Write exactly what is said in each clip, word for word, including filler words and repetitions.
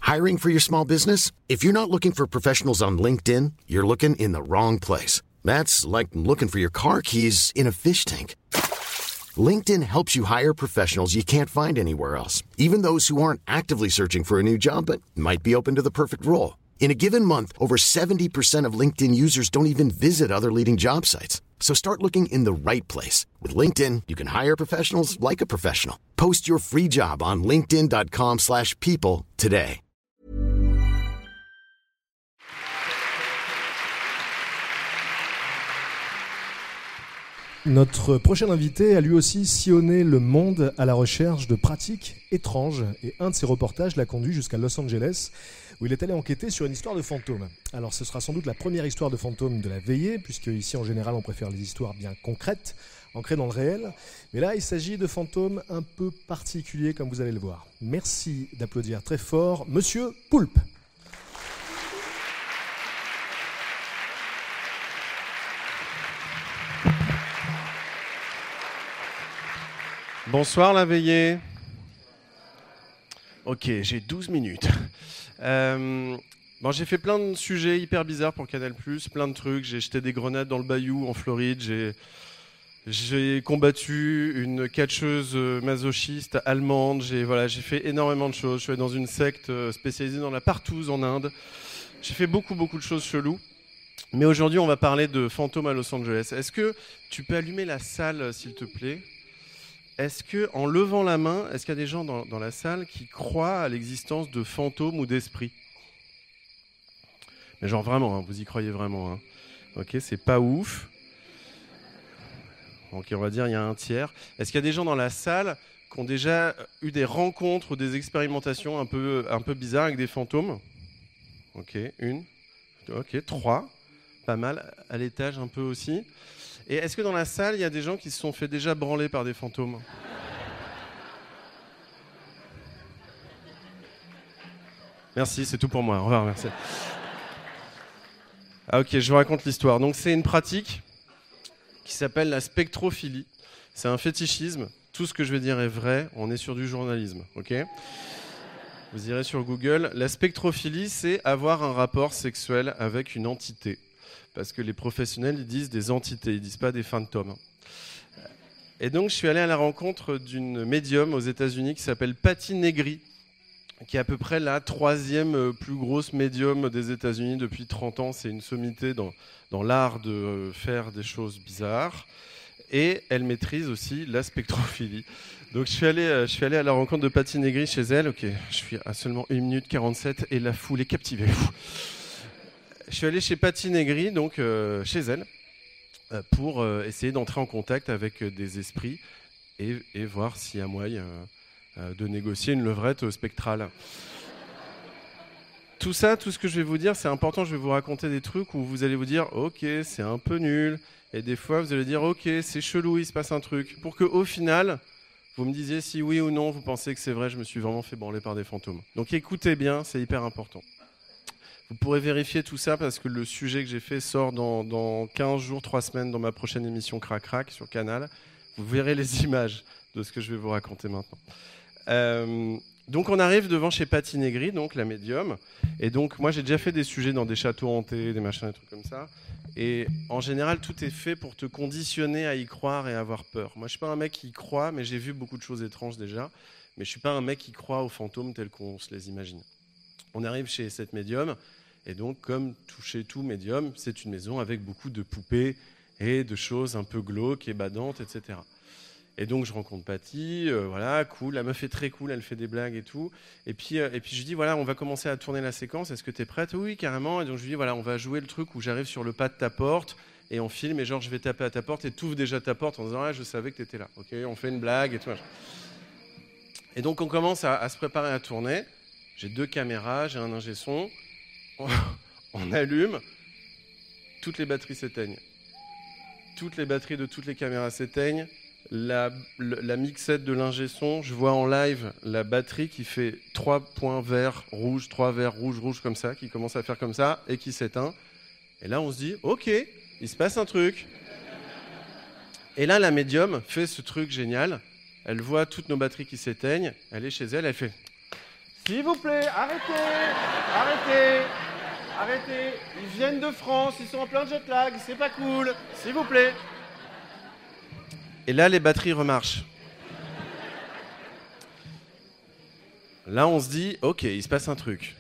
Hiring for your small business? If you're not looking for professionals on LinkedIn, you're looking in the wrong place. That's like looking for your car keys in a fish tank. LinkedIn helps you hire professionals you can't find anywhere else, even those who aren't actively searching for a new job but might be open to the perfect role. In a given month, over seventy percent of LinkedIn users don't even visit other leading job sites. So start looking in the right place. With LinkedIn, you can hire professionals like a professional. Post your free job on linkedin.com slash people today. Notre prochain invité a lui aussi sillonné le monde à la recherche de pratiques étranges et un de ses reportages l'a conduit jusqu'à Los Angeles où il est allé enquêter sur une histoire de fantôme. Alors ce sera sans doute la première histoire de fantôme de la veillée puisque ici en général on préfère les histoires bien concrètes, ancrées dans le réel. Mais là il s'agit de fantômes un peu particuliers comme vous allez le voir. Merci d'applaudir très fort Monsieur Poulpe. Bonsoir la veillée. Ok, j'ai douze minutes. Euh, bon, j'ai fait plein de sujets hyper bizarres pour Canal plus, plein de trucs. J'ai jeté des grenades dans le bayou en Floride. J'ai, j'ai combattu une catcheuse masochiste allemande. J'ai, voilà, j'ai fait énormément de choses. Je suis allé dans une secte spécialisée dans la partouze en Inde. J'ai fait beaucoup, beaucoup de choses cheloues. Mais aujourd'hui, on va parler de fantômes à Los Angeles. Est-ce que tu peux allumer la salle, s'il te plaît ? Est-ce que, en levant la main, est-ce qu'il y a des gens dans, dans la salle qui croient à l'existence de fantômes ou d'esprits ? Mais genre vraiment, hein, vous y croyez vraiment. Hein. Ok, c'est pas ouf. Ok, on va dire il y a un tiers. Est-ce qu'il y a des gens dans la salle qui ont déjà eu des rencontres ou des expérimentations un peu, un peu bizarres avec des fantômes ? Ok, une. Ok, trois. Pas mal. À l'étage un peu aussi. Et est-ce que dans la salle, il y a des gens qui se sont fait déjà branler par des fantômes ? Merci, c'est tout pour moi. Au revoir, merci. Ah ok, je vous raconte l'histoire. Donc c'est une pratique qui s'appelle la spectrophilie. C'est un fétichisme. Tout ce que je vais dire est vrai. On est sur du journalisme, ok ? Vous irez sur Google. La spectrophilie, c'est avoir un rapport sexuel avec une entité. Parce que les professionnels, ils disent des entités, ils disent pas des fantômes. Et donc, je suis allé à la rencontre d'une médium aux États-Unis qui s'appelle Patti Negri, qui est à peu près la troisième plus grosse médium des États-Unis depuis trente ans. C'est une sommité dans, dans l'art de faire des choses bizarres. Et elle maîtrise aussi la spectrophilie. Donc, je suis allé, je suis allé à la rencontre de Patti Negri chez elle. Ok, je suis à seulement une minute quarante-sept et la foule est captivée. Je suis allé chez Patti Negri, donc euh, chez elle, euh, pour euh, essayer d'entrer en contact avec euh, des esprits et, et voir s'il y a moyen euh, euh, de négocier une levrette spectrale. Tout ça, tout ce que je vais vous dire, c'est important. Je vais vous raconter des trucs où vous allez vous dire « Ok, c'est un peu nul ». Et des fois, vous allez dire « Ok, c'est chelou, il se passe un truc ». Pour qu'au final, vous me disiez si oui ou non, vous pensez que c'est vrai, je me suis vraiment fait branler par des fantômes. Donc écoutez bien, c'est hyper important. Vous pourrez vérifier tout ça parce que le sujet que j'ai fait sort dans, dans quinze jours, trois semaines dans ma prochaine émission Crac Crac sur Canal. Vous verrez les images de ce que je vais vous raconter maintenant. Euh, donc on arrive devant chez Patti Negri, donc la médium. Et donc moi j'ai déjà fait des sujets dans des châteaux hantés, des machins, des trucs comme ça. Et en général tout est fait pour te conditionner à y croire et à avoir peur. Moi je suis pas un mec qui y croit, mais j'ai vu beaucoup de choses étranges déjà. Mais je suis pas un mec qui croit aux fantômes tels qu'on se les imagine. On arrive chez cette médium. Et donc, comme toucher tout médium, c'est une maison avec beaucoup de poupées et de choses un peu glauques et badantes, et cetera. Et donc, je rencontre Patti, euh, voilà, cool, la meuf est très cool, elle fait des blagues et tout. Et puis, euh, et puis je lui dis, voilà, on va commencer à tourner la séquence, est-ce que tu es prête ? Oui, carrément. Et donc, je lui dis, voilà, on va jouer le truc où j'arrive sur le pas de ta porte et on filme, et genre, je vais taper à ta porte et tu ouvres déjà ta porte en disant, ah, je savais que tu étais là. Ok, on fait une blague et tout. Et donc, on commence à, à se préparer à tourner. J'ai deux caméras, j'ai un ingé son. On allume, toutes les batteries s'éteignent. Toutes les batteries de toutes les caméras s'éteignent. La, la mixette de l'ingé son, je vois en live la batterie qui fait trois points verts, rouges, trois verts, rouges, rouges comme ça, qui commence à faire comme ça et qui s'éteint. Et là, on se dit, ok, il se passe un truc. Et là, la médium fait ce truc génial. Elle voit toutes nos batteries qui s'éteignent. Elle est chez elle, elle fait... S'il vous plaît, arrêtez, arrêtez, arrêtez. Ils viennent de France, ils sont en plein jet lag, c'est pas cool. S'il vous plaît. Et là, les batteries remarchent. Là, on se dit, ok, il se passe un truc.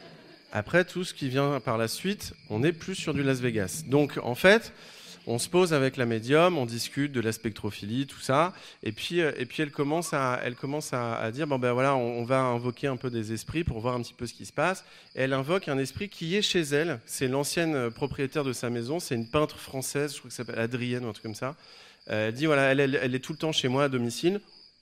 Après, tout ce qui vient par la suite, on n'est plus sur du Las Vegas. Donc, en fait, on se pose avec la médium, on discute de la spectrophilie, tout ça, et puis, et puis elle commence à, elle commence à, à dire, bon ben voilà, on, on va invoquer un peu des esprits pour voir un petit peu ce qui se passe. Et elle invoque un esprit qui est chez elle. C'est l'ancienne propriétaire de sa maison, c'est une peintre française, je crois que ça s'appelle Adrienne ou un truc comme ça. Euh, elle dit, voilà, elle, elle, elle est tout le temps chez moi à domicile,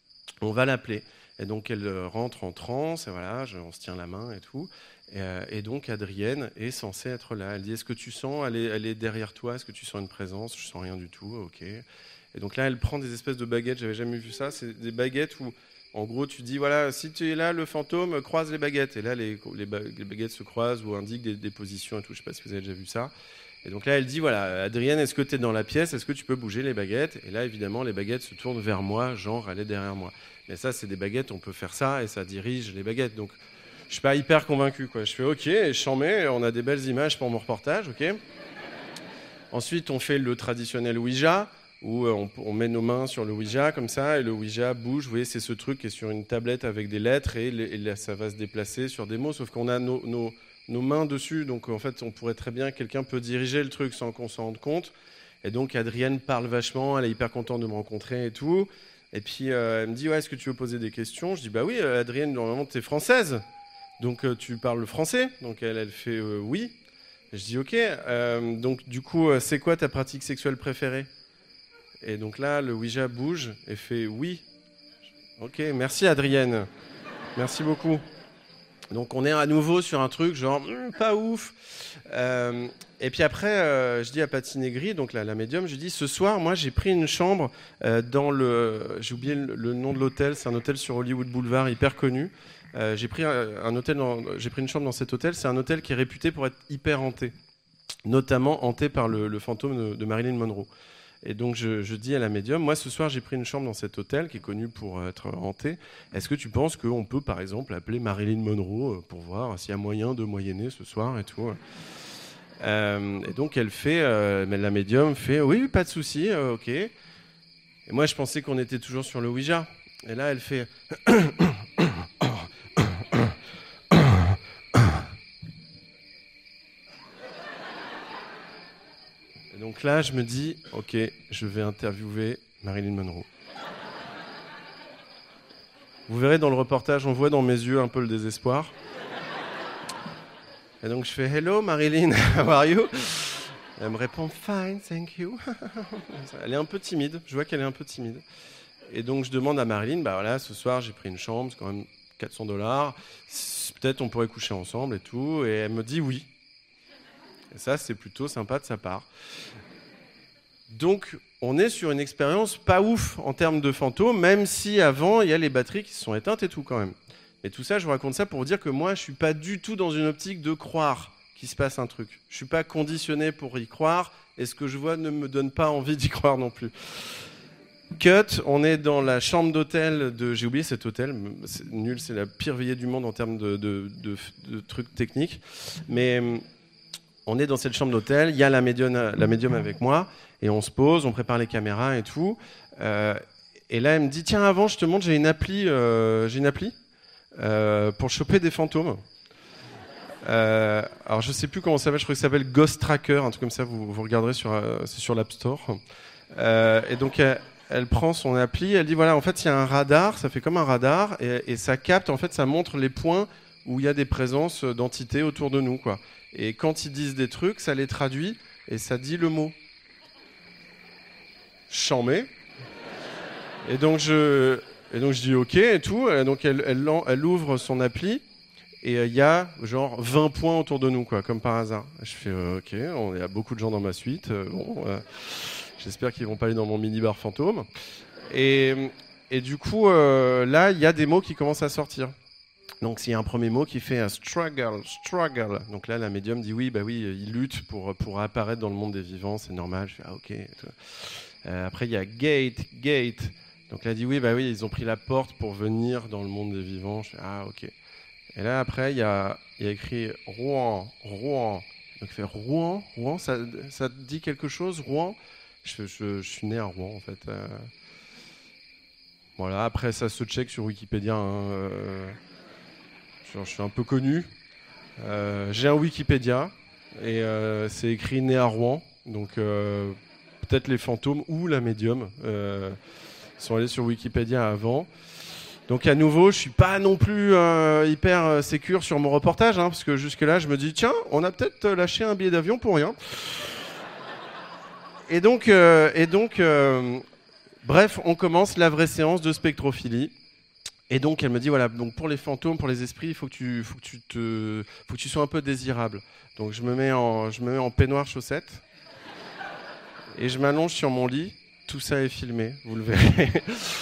on va l'appeler. Et donc elle rentre en transe, et voilà, je, on se tient la main et tout. Et, euh, et donc Adrienne est censée être là. Elle dit, est-ce que tu sens, elle est, elle est derrière toi, est-ce que tu sens une présence? Je sens rien du tout, ok. Et donc là, elle prend des espèces de baguettes, j'avais jamais vu ça. C'est des baguettes où, en gros, tu dis, voilà, si tu es là, le fantôme croise les baguettes. Et là, les, les, ba- les baguettes se croisent ou indiquent des, des positions et tout. Je sais pas si vous avez déjà vu ça. Et donc là, elle dit, voilà, Adrienne, est-ce que tu es dans la pièce? Est-ce que tu peux bouger les baguettes? Et là, évidemment, les baguettes se tournent vers moi, genre, elle est derrière moi. Mais ça, c'est des baguettes, on peut faire ça, et ça dirige les baguettes. Donc, je suis pas hyper convaincu, quoi. Je fais, ok, et je t'en mets, on a des belles images pour mon reportage, ok. Ensuite, on fait le traditionnel Ouija, où on, on met nos mains sur le Ouija, comme ça, et le Ouija bouge. Vous voyez, c'est ce truc qui est sur une tablette avec des lettres, et, les, et là, ça va se déplacer sur des mots, sauf qu'on a nos... nos nos mains dessus, donc en fait on pourrait très bien, quelqu'un peut diriger le truc sans qu'on s'en rende compte, et donc Adrienne parle vachement, elle est hyper contente de me rencontrer et tout, et puis euh, elle me dit, ouais, est-ce que tu veux poser des questions? Je dis, bah oui, Adrienne, normalement t'es française, donc euh, tu parles français? Donc elle, elle fait euh, oui. Je dis, ok, euh, donc du coup, euh, c'est quoi ta pratique sexuelle préférée? Et donc là, le Ouija bouge et fait oui. Ok, merci Adrienne, merci beaucoup. Donc on est à nouveau sur un truc genre mmm, pas ouf. Euh, et puis après, euh, je dis à Patty Negri, donc la, la médium, je dis, ce soir, moi j'ai pris une chambre euh, dans le, j'ai oublié le, le nom de l'hôtel, c'est un hôtel sur Hollywood Boulevard hyper connu. Euh, j'ai pris un, un hôtel, dans, j'ai pris une chambre dans cet hôtel. C'est un hôtel qui est réputé pour être hyper hanté, notamment hanté par le, le fantôme de, de Marilyn Monroe. Et donc je, je dis à la médium, moi ce soir j'ai pris une chambre dans cet hôtel qui est connu pour être hanté. Est-ce que tu penses qu'on peut par exemple appeler Marilyn Monroe pour voir s'il y a moyen de moyenner ce soir et tout. euh, Et donc elle fait, euh, la médium fait, oui, pas de souci, euh, ok. Et moi je pensais qu'on était toujours sur le Ouija. Et là elle fait... Donc là, je me dis, ok, je vais interviewer Marilyn Monroe. Vous verrez dans le reportage, on voit dans mes yeux un peu le désespoir. Et donc je fais, hello Marilyn, how are you? Elle me répond, fine, thank you. Elle est un peu timide, je vois qu'elle est un peu timide. Et donc je demande à Marilyn, bah voilà, ce soir j'ai pris une chambre, c'est quand même quatre cents dollars, peut-être on pourrait coucher ensemble et tout. Et elle me dit oui. Et ça, c'est plutôt sympa de sa part. Donc, on est sur une expérience pas ouf en termes de fantômes, même si avant, il y a les batteries qui se sont éteintes et tout quand même. Mais tout ça, je vous raconte ça pour vous dire que moi, je suis pas du tout dans une optique de croire qu'il se passe un truc. Je suis pas conditionné pour y croire, et ce que je vois ne me donne pas envie d'y croire non plus. Cut, on est dans la chambre d'hôtel de... J'ai oublié cet hôtel, c'est nul, c'est la pire veillée du monde en termes de, de, de, de trucs techniques. Mais... on est dans cette chambre d'hôtel, il y a la médium, la médium avec moi, et on se pose, on prépare les caméras et tout. Euh, et là, elle me dit, tiens, avant, je te montre, j'ai une appli, euh, j'ai une appli euh, pour choper des fantômes. Euh, alors, je sais plus comment ça s'appelle, je crois que ça s'appelle Ghost Tracker, un truc comme ça, vous, vous regarderez, sur, euh, c'est sur l'App Store. Euh, et donc, elle, elle prend son appli, elle dit, voilà, en fait, il y a un radar, ça fait comme un radar, et, et ça capte, en fait, ça montre les points où il y a des présences d'entités autour de nous, quoi. Et quand ils disent des trucs, ça les traduit et ça dit le mot. Chambé. Et donc je, et donc je dis ok et tout. Et donc elle, elle, elle ouvre son appli et il euh, y a genre vingt points autour de nous, quoi, comme par hasard. Je fais euh, ok, il y a beaucoup de gens dans ma suite. Euh, bon, euh, j'espère qu'ils vont pas aller dans mon mini-bar fantôme. Et, et du coup, euh, là, il y a des mots qui commencent à sortir. Donc s'il y a un premier mot qui fait un struggle, struggle. Donc là, la médium dit oui, bah oui, il lutte pour, pour apparaître dans le monde des vivants, c'est normal. Je fais ah ok. Euh, après il y a gate, gate. Donc là, elle dit oui, bah oui, ils ont pris la porte pour venir dans le monde des vivants. Je fais ah ok. Et là, après, il y a, y a écrit Rouen, Rouen. Donc, il fait Rouen, Rouen, ça, ça te dit quelque chose, Rouen? je, je, je suis né à Rouen, en fait. Euh... Voilà, après, ça se check sur Wikipédia. Hein. Euh... Je, je suis un peu connu. Euh, j'ai un Wikipédia, et euh, c'est écrit né à Rouen. Donc, euh, peut-être les fantômes ou la médium euh, sont allés sur Wikipédia avant. Donc à nouveau, je suis pas non plus euh, hyper euh, sécure sur mon reportage, hein, parce que jusque-là, je me dis, tiens, on a peut-être lâché un billet d'avion pour rien. Et donc, euh, et donc euh, bref, on commence la vraie séance de spectrophilie. Et donc, elle me dit, voilà, donc pour les fantômes, pour les esprits, il faut que tu, faut que tu te, faut que tu sois un peu désirable. Donc je me mets en, je me mets en peignoir chaussettes et je m'allonge sur mon lit. Tout ça est filmé, vous le verrez.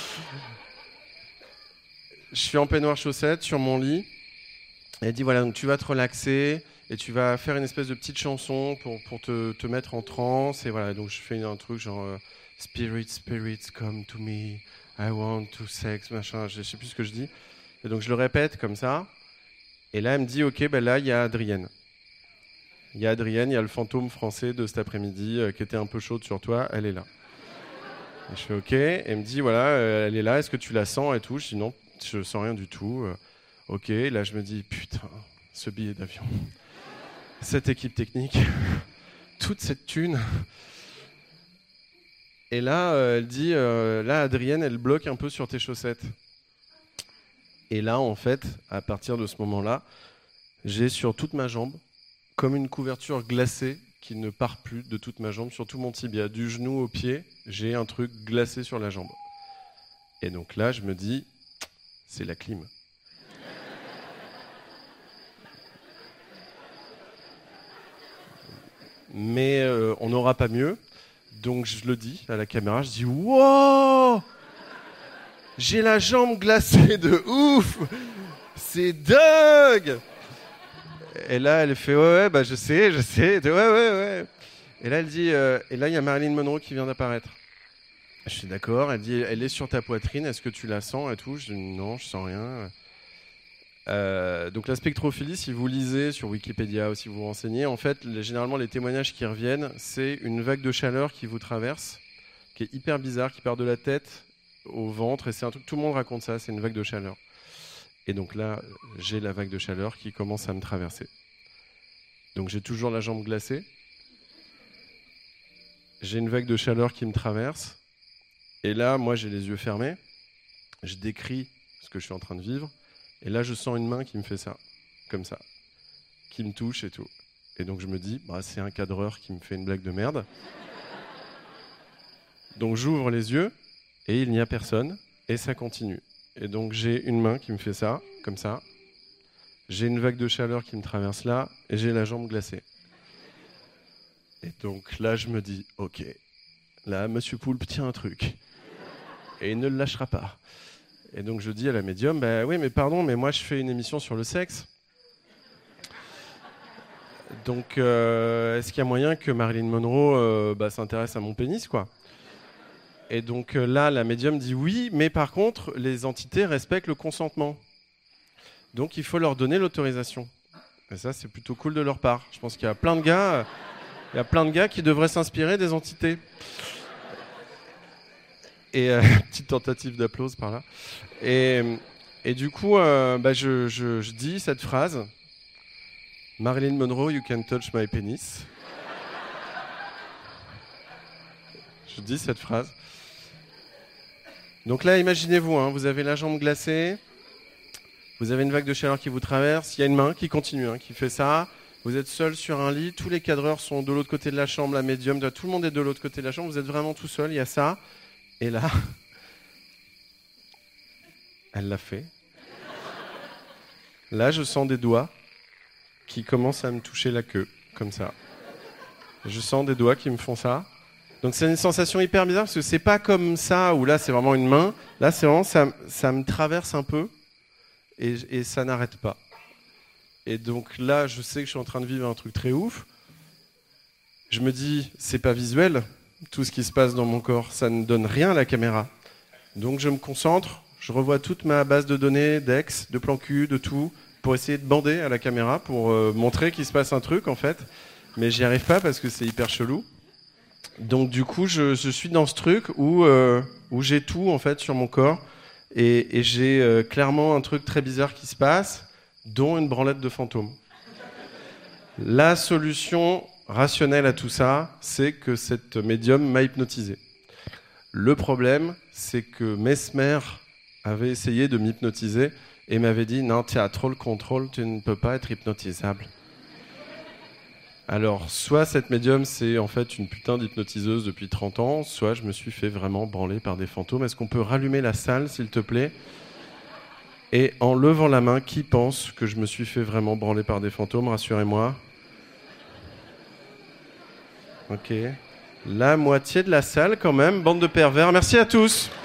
Je suis en peignoir chaussettes sur mon lit. Et elle dit voilà, donc tu vas te relaxer et tu vas faire une espèce de petite chanson pour, pour te, te mettre en transe. Et voilà, donc je fais un truc genre euh, Spirit, spirits, come to me. I want to sex, machin. Je sais plus ce que je dis. Et donc je le répète comme ça. Et là, elle me dit ok, ben là, il y a Adrienne. Il y a Adrienne, il y a le fantôme français de cet après-midi euh, qui était un peu chaude sur toi. Elle est là. Et je fais ok. Et elle me dit voilà, euh, elle est là. Est-ce que tu la sens et tout? Je dis non. Je sens rien du tout. Euh, ok, là je me dis, putain, ce billet d'avion, cette équipe technique, toute cette thune. Et là, euh, elle dit, euh, là Adrienne, elle bloque un peu sur tes chaussettes. Et là, en fait, à partir de ce moment-là, j'ai sur toute ma jambe, comme une couverture glacée qui ne part plus de toute ma jambe, sur tout mon tibia, du genou au pied, j'ai un truc glacé sur la jambe. Et donc là, je me dis, c'est la clim. Mais euh, on n'aura pas mieux. Donc je le dis à la caméra, je dis wow, j'ai la jambe glacée de ouf, c'est dingue. Et là elle fait ouais ouais bah je sais je sais ouais ouais ouais. Et là elle dit euh, et là il y a Marilyn Monroe qui vient d'apparaître. Je suis d'accord, elle dit elle est sur ta poitrine, est-ce que tu la sens et tout? Je dis non, je sens rien. Euh, donc la spectrophilie, si vous lisez sur Wikipédia ou si vous vous renseignez, en fait, les, généralement les témoignages qui reviennent, c'est une vague de chaleur qui vous traverse, qui est hyper bizarre, qui part de la tête au ventre, et c'est un truc, tout le monde raconte ça, c'est une vague de chaleur. Et donc là, j'ai la vague de chaleur qui commence à me traverser. Donc j'ai toujours la jambe glacée, j'ai une vague de chaleur qui me traverse, et là, moi, j'ai les yeux fermés, je décris ce que je suis en train de vivre, et là, je sens une main qui me fait ça, comme ça, qui me touche et tout. Et donc, je me dis, bah, c'est un cadreur qui me fait une blague de merde. Donc, j'ouvre les yeux, et il n'y a personne, et ça continue. Et donc, j'ai une main qui me fait ça, comme ça. J'ai une vague de chaleur qui me traverse là, et j'ai la jambe glacée. Et donc, là, je me dis, ok, là, Monsieur Poulpe tient un truc. Et il ne le lâchera pas. Et donc je dis à la médium, bah oui mais pardon, mais moi je fais une émission sur le sexe. Donc euh, est-ce qu'il y a moyen que Marilyn Monroe euh, bah, s'intéresse à mon pénis quoi? Et donc euh, là la médium dit oui, mais par contre les entités respectent le consentement. Donc il faut leur donner l'autorisation. Et ça c'est plutôt cool de leur part. Je pense qu'il y a plein de gars, euh, il y a plein de gars qui devraient s'inspirer des entités. Et euh, petite tentative d'applause par là. Et, et du coup, euh, bah, je, je, je dis cette phrase. Marilyn Monroe, you can touch my penis. Je dis cette phrase. Donc là, imaginez-vous, hein, vous avez la jambe glacée, vous avez une vague de chaleur qui vous traverse, il y a une main qui continue, hein, qui fait ça. Vous êtes seul sur un lit, tous les cadreurs sont de l'autre côté de la chambre, la médium, tout le monde est de l'autre côté de la chambre, vous êtes vraiment tout seul, il y a ça. Et là, elle l'a fait. Là, je sens des doigts qui commencent à me toucher la queue, comme ça. Je sens des doigts qui me font ça. Donc c'est une sensation hyper bizarre, parce que c'est pas comme ça, où là, c'est vraiment une main. Là, c'est vraiment, ça, ça me traverse un peu, et, et ça n'arrête pas. Et donc là, je sais que je suis en train de vivre un truc très ouf. Je me dis, c'est pas visuel, tout ce qui se passe dans mon corps, ça ne donne rien à la caméra. Donc je me concentre, je revois toute ma base de données, d'ex, de plan cul, de tout, pour essayer de bander à la caméra, pour euh, montrer qu'il se passe un truc en fait. Mais j'y arrive pas parce que c'est hyper chelou. Donc du coup, je, je suis dans ce truc où, euh, où j'ai tout en fait sur mon corps. Et, et j'ai euh, clairement un truc très bizarre qui se passe, dont une branlette de fantôme. La solution rationnelle à tout ça, c'est que cette médium m'a hypnotisé. Le problème, c'est que Mesmer avait essayé de m'hypnotiser et m'avait dit « Non, tu as trop le contrôle, tu ne peux pas être hypnotisable. » Alors, soit cette médium, c'est en fait une putain d'hypnotiseuse depuis trente ans, soit je me suis fait vraiment branler par des fantômes. Est-ce qu'on peut rallumer la salle, s'il te plaît ? Et en levant la main, qui pense que je me suis fait vraiment branler par des fantômes ? Rassurez-moi. Ok. La moitié de la salle, quand même. Bande de pervers. Merci à tous.